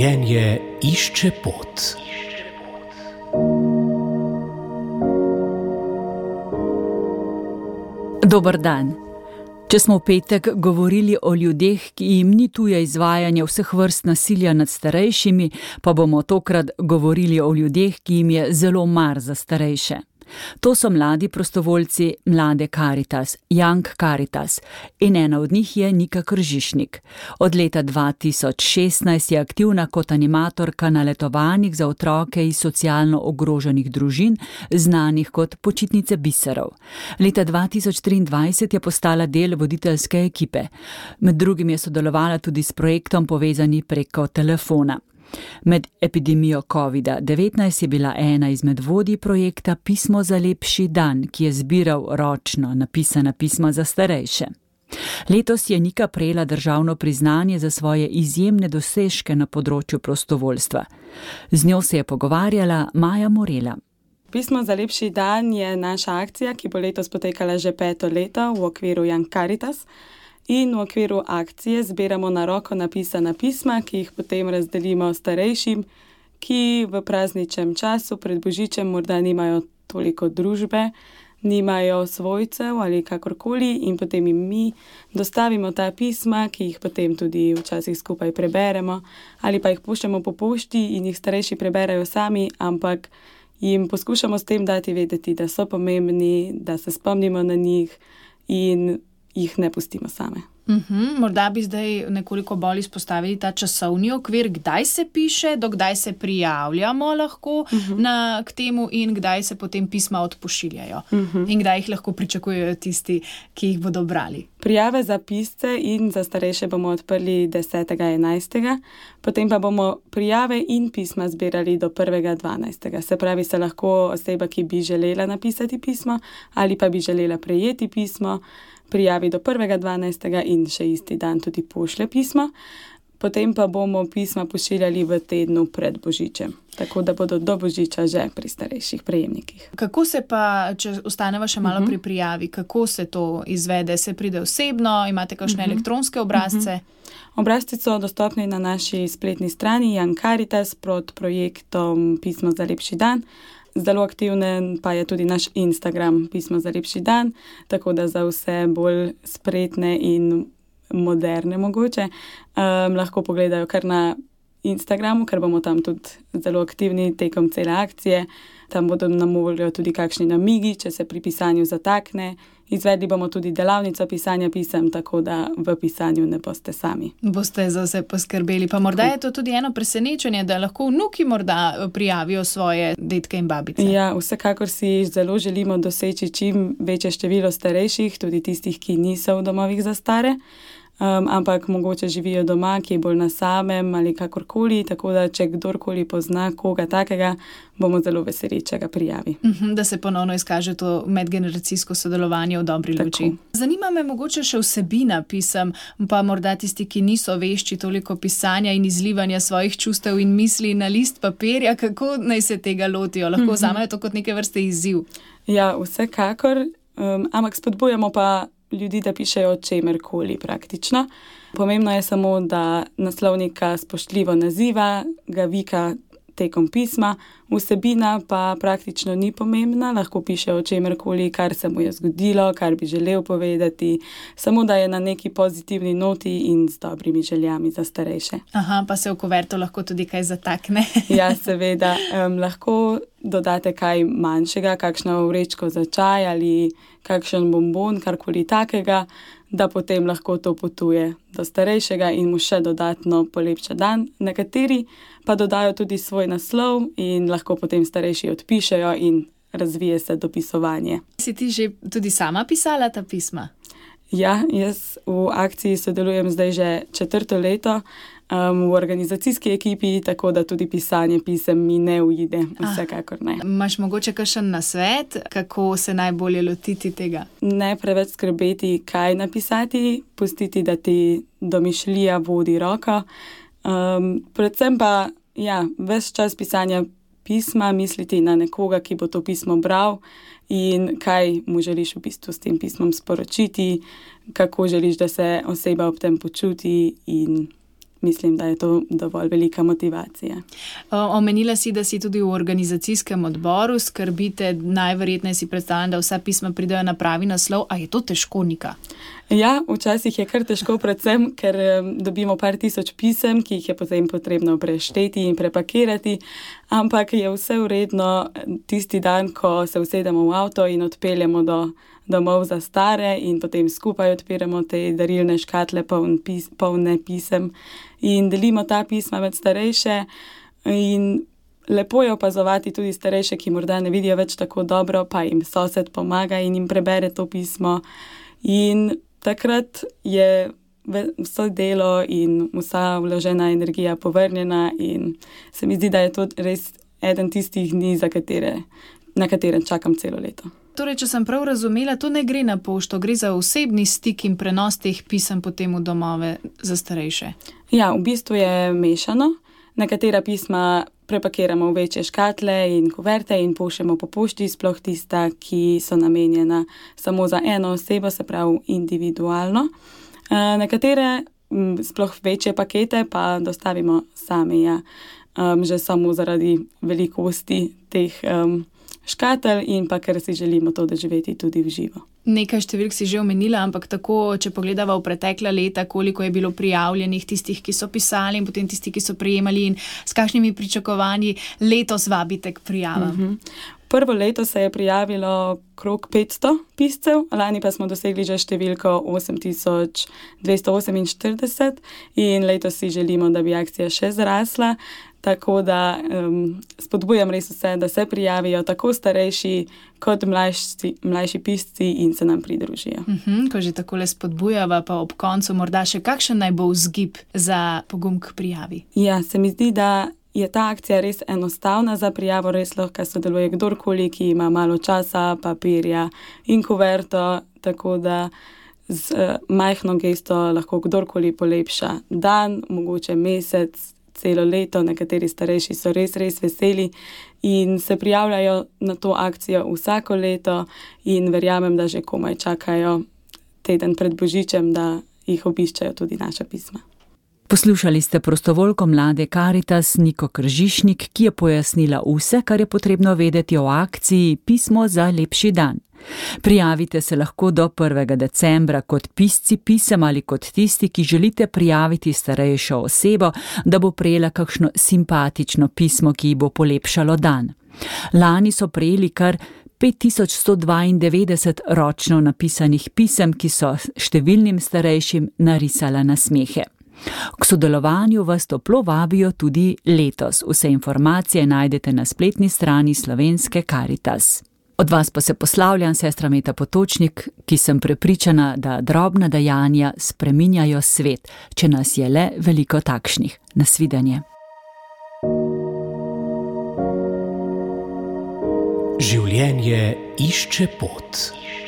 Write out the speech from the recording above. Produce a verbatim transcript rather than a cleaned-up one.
Življenje išče pot. Dober dan. Če smo v petek govorili o ljudeh, ki jim ni tuje izvajanje vseh vrst nasilja nad starejšimi, pa bomo tokrat govorili o ljudeh, ki jim je zelo mar za starejše. To so mladi prostovoljci Mlade Karitas, Young Karitas, in ena od njih je Nika Kržišnik. Od leta dva tisoč šestnajst je aktivna kot animatorka na letovanjih za otroke iz socialno ogroženih družin, znanih kot Počitnice biserov. Leta dva tisoč triindvajset je postala del voditeljske ekipe. Med drugim je sodelovala tudi s projektom povezani preko telefona. Med epidemijo kovida devetnajst je bila ena izmed vodij projekta Pismo za lepši dan, ki je zbiral ročno napisana pisma za starejše. Letos je Nika prejela državno priznanje za svoje izjemne dosežke na področju prostovoljstva. Z njo se je pogovarjala Maja Morela. Pismo za lepši dan je naša akcija, ki bo letos potekala že peto leto v okviru Young Karitas. In v okviru akcije zbiramo na roko napisana pisma, ki jih potem razdelimo starejšim, ki v prazničnem času pred božičem morda nimajo toliko družbe, nimajo svojcev ali kakorkoli, in potem jim mi dostavimo ta pisma, ki jih potem tudi včasih skupaj preberemo, ali pa jih puščamo po pošti in jih starejši preberejo sami, ampak jim poskušamo s tem dati vedeti, da so pomembni, da se spomnimo na njih in jih ne pustimo same. Uhum, morda bi zdaj nekoliko bolj izpostavili ta časovni okvir, kdaj se piše, do kdaj se prijavljamo lahko uhum. na, k temu in kdaj se potem pisma odpošiljajo uhum. in kdaj jih lahko pričakujejo tisti, ki jih bodo brali. Prijave za pisce in za starejše bomo odprli desetega enajstega, potem pa bomo prijave in pisma zbirali do prvega dvanajstega. Se pravi, se lahko oseba, ki bi želela napisati pismo ali pa bi želela prejeti pismo, prijavi do prvega dvanajstega in še isti dan tudi pošlje pismo. Potem pa bomo pisma pošiljali v tednu pred božičem, tako da bodo do božiča že pri starejših prejemnikih. Kako se pa, če ostaneva še malo uh-huh. pri prijavi, kako se to izvede? Se pride osebno, imate kakšne uh-huh. elektronske obrazce? Uh-huh. Obrazci so dostopni na naši spletni strani Young Karitas pod projektom Pismo za lepši dan. Zelo aktivnen pa je tudi naš Instagram Pismo za lepši dan, tako da za vse bolj spretne in moderne mogoče um, lahko pogledajo kar na Instagramu, ker bomo tam tudi zelo aktivni tekom cele akcije. Tam bodo nam voljo tudi kakšni namigi, če se pri pisanju zatakne. Izvedli bomo tudi delavnico pisanja pisem, tako da v pisanju ne boste sami. Boste za vse poskrbeli. Pa morda je to tudi eno presenečenje, da lahko vnuki morda prijavijo svoje detke in babice. Ja, vsekakor si zelo želimo doseči čim večje število starejših, tudi tistih, ki niso v domovih za stare. Um, ampak mogoče živijo doma, ki je bolj na samem ali kakorkoli, tako da če kdorkoli pozna koga takega, bomo zelo veseli, če ga prijavi. Uh-huh, da se ponovno izkaže to medgeneracijsko sodelovanje v dobri tako. luči. Zanima me mogoče še vsebina pisem, pa morda tisti, ki niso vešči toliko pisanja in izlivanja svojih čustev in misli na list papirja, kako naj se tega lotijo? Lahko uh-huh. vzamejo to kot neke vrste izziv. Ja, vsekakor, um, ampak spodbujamo pa ljudi, da pišejo o čemerkoli praktično. Pomembno je samo, da naslovnika spoštljivo naziva, ga vika tekom pisma, vsebina pa praktično ni pomembna, lahko piše o čemerkoli, kar se mu je zgodilo, kar bi želel povedati, samo da je na neki pozitivni noti in z dobrimi željami za starejše. Aha, pa se v kuverto lahko tudi kaj zatakne. Ja, seveda, um, lahko dodate kaj manjšega, kakšno vrečko za čaj ali kakšen bonbon, karkoli takega, da potem lahko to potuje do starejšega in mu še dodatno polepša dan. Nekateri pa dodajo tudi svoj naslov in lahko potem starejši odpišejo in razvije se dopisovanje. Si ti že tudi sama pisala ta pisma? Ja, jaz v akciji sodelujem zdaj že četrto leto um, v organizacijski ekipi, tako da tudi pisanje pisem mi ne uide, vsekakor ne. Imaš mogoče kakšen nasvet, kako se najbolje lotiti tega? Ne preveč skrbeti, kaj napisati, pustiti, da ti domišljija vodi roko. Um, predvsem pa, ja, ves čas pisanja pisma misliti na nekoga, ki bo to pismo bral in kaj mu želiš v bistvu s tem pismom sporočiti, kako želiš, da se oseba ob tem počuti in mislim, da je to dovolj velika motivacija. Omenila si, da si tudi v organizacijskem odboru, skrbite, najverjetneje si predstavljam, da vsa pisma pridejo na pravi naslov, a je to težko, Nika? Ja, včasih je kar težko, predvsem, ker dobimo par tisoč pisem, ki jih je potem potrebno prešteti in prepakirati, ampak je vse vredno tisti dan, ko se usedemo v avto in odpeljemo do domov za stare in potem skupaj odpiramo te darilne škatle poln pis, polne pisem in delimo ta pisma med starejše in lepo je opazovati tudi starejše, ki morda ne vidijo več tako dobro, pa jim sosed pomaga in jim prebere to pismo in takrat je vse delo in vsa vložena energija povrnjena in se mi zdi, da je to res eden tistih dni, za katere, na katerem čakam celo leto. Torej, če sem prav razumela, to ne gre na pošto, gre za osebni stik in prenos teh pisem potem v domove za starejše. Ja, v bistvu je mešano. Nekatera pisma prepakiramo v večje škatle in kuverte in pošljemo po pošti, sploh tista, ki so namenjena samo za eno osebo, se pravi individualno. Nekatere, sploh večje pakete, pa dostavimo sami, ja, že samo zaradi velikosti teh um, škatel in pa ker si želimo to doživeti tudi v živo. Nekaj številk si že omenila, ampak tako, če pogledava v pretekla leta, koliko je bilo prijavljenih tistih, ki so pisali in potem tisti, ki so prejemali in s kakšnimi pričakovanji letos vabite k prijavam. Uh-huh. Prvo leto se je prijavilo krog petsto piscev, lani pa smo dosegli že številko osem tisoč dvesto oseminštirideset in letos si želimo, da bi akcija še zrasla. Tako da um, spodbujam res vse, da se prijavijo tako starejši kot mlajši, mlajši pisci in se nam pridružijo. Uh-huh, ko že takole spodbujava, pa ob koncu morda še kakšen naj bo vzgib za pogum k prijavi? Ja, se mi zdi, da je ta akcija res enostavna za prijavo, res lahko sodeluje kdorkoli, ki ima malo časa, papirja in kuverto, tako da z uh, majhno gesto lahko kdorkoli polepša dan, mogoče mesec, celo leto. Nekateri starejši so res, res veseli in se prijavljajo na to akcijo vsako leto in verjamem, da že komaj čakajo teden pred Božičem, da jih obiščajo tudi naša pisma. Poslušali ste prostovoljko mlade Karitas Niko Kržišnik, ki je pojasnila vse, kar je potrebno vedeti o akciji Pismo za lepši dan. Prijavite se lahko do prvega decembra kot pisci pisem ali kot tisti, ki želite prijaviti starejšo osebo, da bo prejela kakšno simpatično pismo, ki ji bo polepšalo dan. Lani so prejeli kar pet tisoč sto dvaindevetdeset ročno napisanih pisem, ki so številnim starejšim narisala nasmehe. K sodelovanju vas toplo vabijo tudi letos. Vse informacije najdete na spletni strani Slovenske Karitas. Od vas pa se poslavljam, sestra Meta Potočnik, ki sem prepričana, da drobna dejanja spreminjajo svet, če nas je le veliko takšnih. Nasvidenje. Življenje išče pot.